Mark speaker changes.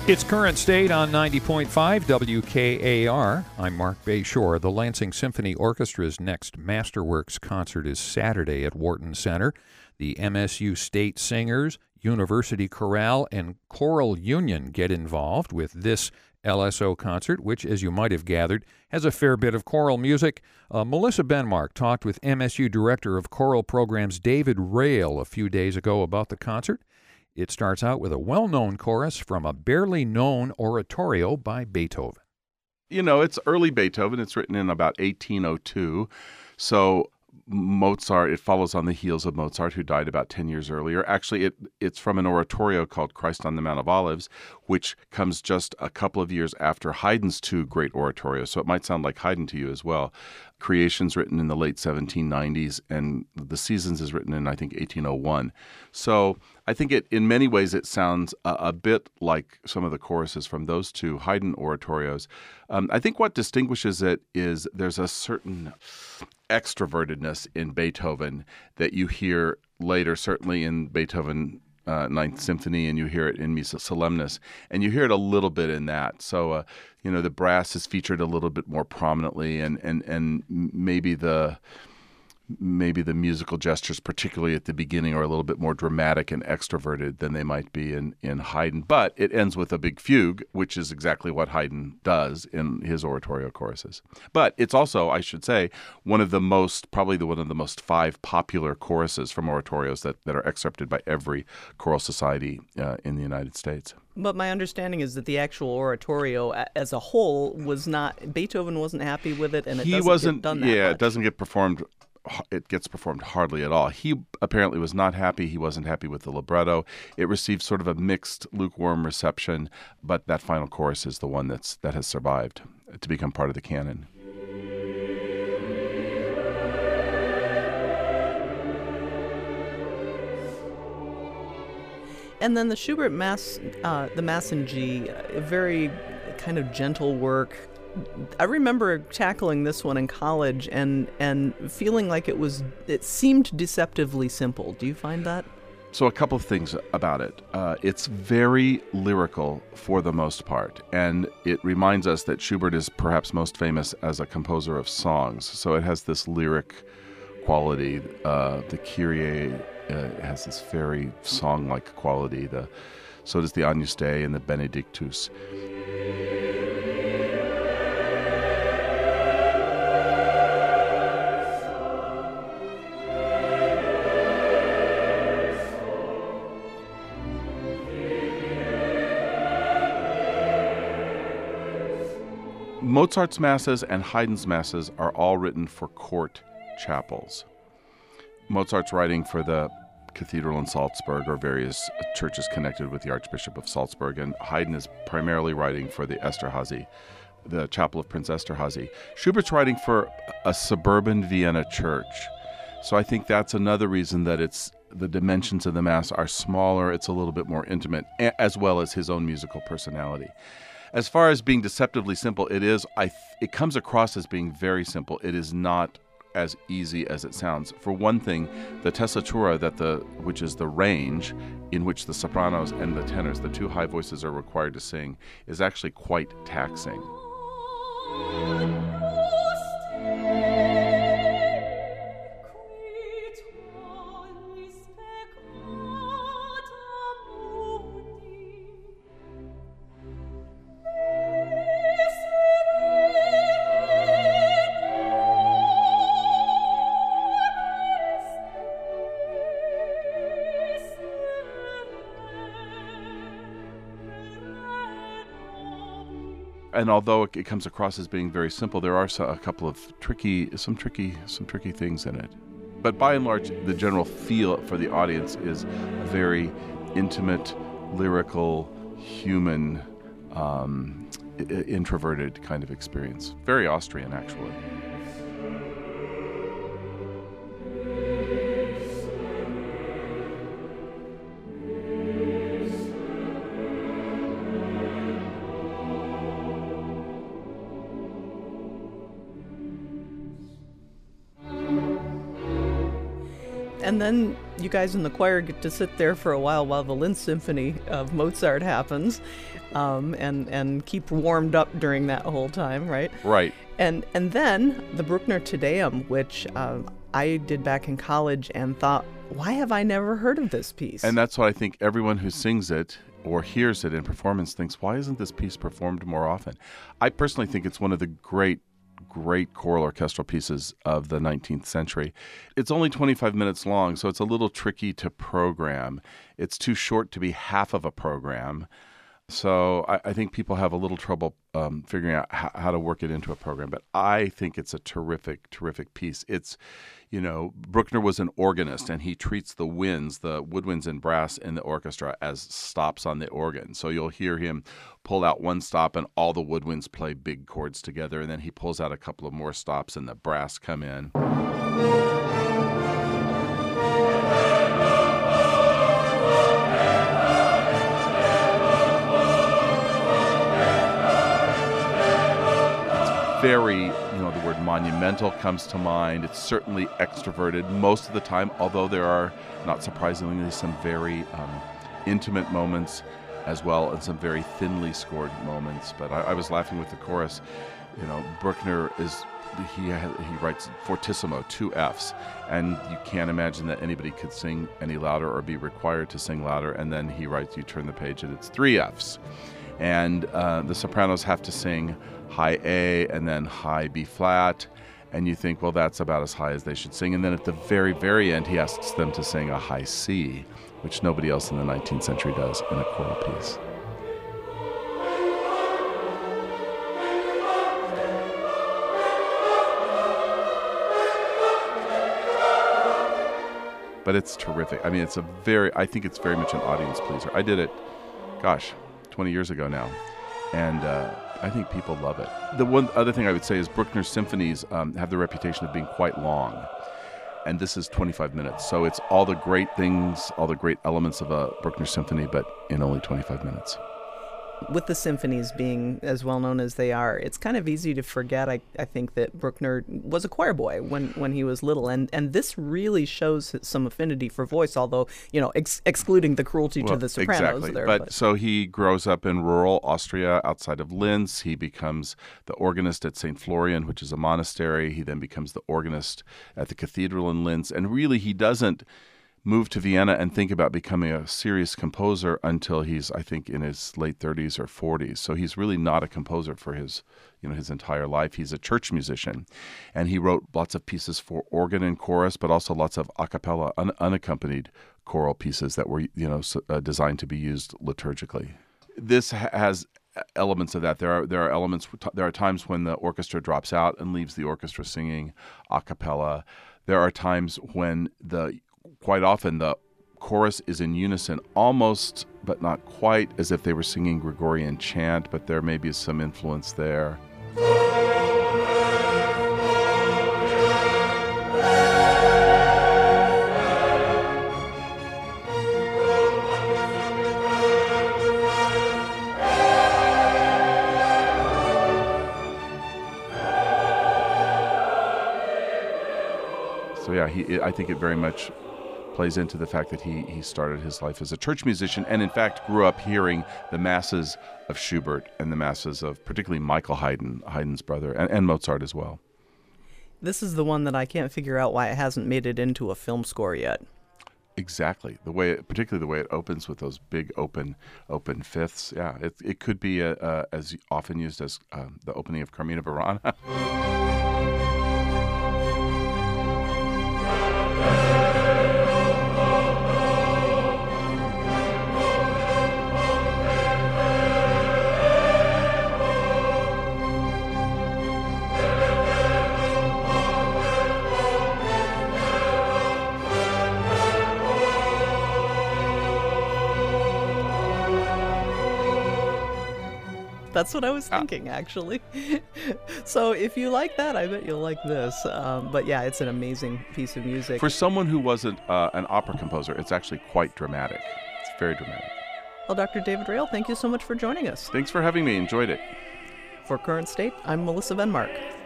Speaker 1: It's Current State on 90.5 WKAR. I'm Mark Bayshore. The Lansing Symphony Orchestra's next Masterworks concert is Saturday at Wharton Center. The MSU State Singers, University Chorale, and Choral Union get involved with this LSO concert, which, as you might have gathered, has a fair bit of choral music. Melissa Benmark talked with MSU Director of Choral Programs David Rail a few days ago about the concert. It starts out with a well-known chorus from a barely known oratorio by Beethoven.
Speaker 2: You know, it's early Beethoven. It's written in about 1802. So Mozart, it follows on the heels of Mozart, who died about 10 years earlier. Actually, it's from an oratorio called Christ on the Mount of Olives, which comes just a couple of years after Haydn's two great oratorios. So it might sound like Haydn to you as well. Creation's written in the late 1790s, and The Seasons is written in, I think, 1801. So I think in many ways it sounds a bit like some of the choruses from those two Haydn oratorios. I think what distinguishes it is there's a certain extrovertedness in Beethoven that you hear later, certainly in Beethoven Ninth Symphony, and you hear it in Missa Solemnis, and you hear it a little bit in that. So, the brass is featured a little bit more prominently, and maybe the musical gestures, particularly at the beginning, are a little bit more dramatic and extroverted than they might be in Haydn. But it ends with a big fugue, which is exactly what Haydn does in his oratorio choruses. But it's also, I should say, one of the most 5 popular choruses from oratorios that are excerpted by every choral society in the United States.
Speaker 3: But my understanding is that the actual oratorio as a whole Beethoven wasn't happy with it, and it doesn't get done that much.
Speaker 2: It doesn't get performed. It gets performed hardly at all. He apparently was not happy. He wasn't happy with the libretto. It received sort of a mixed, lukewarm reception, but that final chorus is the one that has survived to become part of the canon.
Speaker 3: And then the Schubert Mass, the Mass in G, a very kind of gentle work. I remember tackling this one in college and feeling like it seemed deceptively simple. Do you find that?
Speaker 2: So a couple of things about it. It's very lyrical for the most part, and it reminds us that Schubert is perhaps most famous as a composer of songs. So it has this lyric quality. The Kyrie has this very song-like quality. So does the Agnus Dei and the Benedictus. Mozart's masses and Haydn's masses are all written for court chapels. Mozart's writing for the cathedral in Salzburg or various churches connected with the Archbishop of Salzburg, and Haydn is primarily writing for the Esterházy, the chapel of Prince Esterházy. Schubert's writing for a suburban Vienna church. So I think that's another reason that the dimensions of the Mass are smaller, it's a little bit more intimate, as well as his own musical personality. As far as being deceptively simple, it comes across as being very simple. It is not as easy as it sounds. For one thing, the tessitura, which is the range in which the sopranos and the tenors, the two high voices, are required to sing, is actually quite taxing. And although it comes across as being very simple, there are a couple of tricky things in it. But by and large, the general feel for the audience is a very intimate, lyrical, human, introverted kind of experience. Very Austrian, actually.
Speaker 3: And then you guys in the choir get to sit there for a while the Linz Symphony of Mozart happens, and keep warmed up during that whole time, right?
Speaker 2: Right.
Speaker 3: And then the Bruckner Te Deum, which I did back in college and thought, why have I never heard of this piece?
Speaker 2: And that's what I think everyone who sings it or hears it in performance thinks, why isn't this piece performed more often? I personally think it's one of the great choral orchestral pieces of the 19th century. It's only 25 minutes long, so it's a little tricky to program. It's too short to be half of a program. So I think people have a little trouble figuring out how to work it into a program. But I think it's a terrific, terrific piece. It's, Bruckner was an organist, and he treats the winds, the woodwinds and brass in the orchestra, as stops on the organ. So you'll hear him pull out one stop, and all the woodwinds play big chords together. And then he pulls out a couple of more stops, and the brass come in. Very, the word monumental comes to mind. It's certainly extroverted most of the time, although there are, not surprisingly, some very intimate moments as well, and some very thinly scored moments. But I was laughing with the chorus. Bruckner he writes fortissimo, 2 Fs, and you can't imagine that anybody could sing any louder or be required to sing louder. And then he writes, you turn the page, and it's 3 Fs. And the sopranos have to sing high A and then high B flat, and you think, well, that's about as high as they should sing. And then at the very, very end, he asks them to sing a high C, which nobody else in the 19th century does in a choral piece. But it's terrific. I mean, I think it's very much an audience pleaser. I did it, 20 years ago now, and I think people love it. The one other thing I would say is Bruckner's symphonies have the reputation of being quite long, and this is 25 minutes. So it's all the great things, all the great elements of a Bruckner symphony, but in only 25 minutes.
Speaker 3: With the symphonies being as well known as they are, it's kind of easy to forget, I think, that Bruckner was a choir boy when he was little. And this really shows some affinity for voice, although, excluding the cruelty to the sopranos.
Speaker 2: Exactly.
Speaker 3: There.
Speaker 2: But so he grows up in rural Austria outside of Linz. He becomes the organist at St. Florian, which is a monastery. He then becomes the organist at the cathedral in Linz. And really, he doesn't move to Vienna and think about becoming a serious composer until he's, I think, in his late 30s or 40s. So he's really not a composer for his entire life. He's a church musician, and he wrote lots of pieces for organ and chorus, but also lots of a cappella, unaccompanied choral pieces that were, designed to be used liturgically. This has elements of that. There are elements. There are times when the orchestra drops out and leaves the orchestra singing a cappella. There are times when quite often the chorus is in unison, almost but not quite as if they were singing Gregorian chant, but there may be some influence there. So yeah, I think it very much plays into the fact that he started his life as a church musician, and in fact grew up hearing the masses of Schubert and the masses of particularly Michael Haydn, Haydn's brother, and Mozart as well.
Speaker 3: This is the one that I can't figure out why it hasn't made it into a film score yet.
Speaker 2: Exactly. Particularly the way it opens with those big open fifths. Yeah, it could be as often used as the opening of Carmina Burana.
Speaker 3: That's what I was thinking, actually. So if you like that, I bet you'll like this. But yeah, it's an amazing piece of music.
Speaker 2: For someone who wasn't an opera composer, it's actually quite dramatic. It's very dramatic.
Speaker 3: Well, Dr. David Rael, thank you so much for joining us.
Speaker 2: Thanks for having me. Enjoyed it.
Speaker 3: For Current State, I'm Melissa Venmark.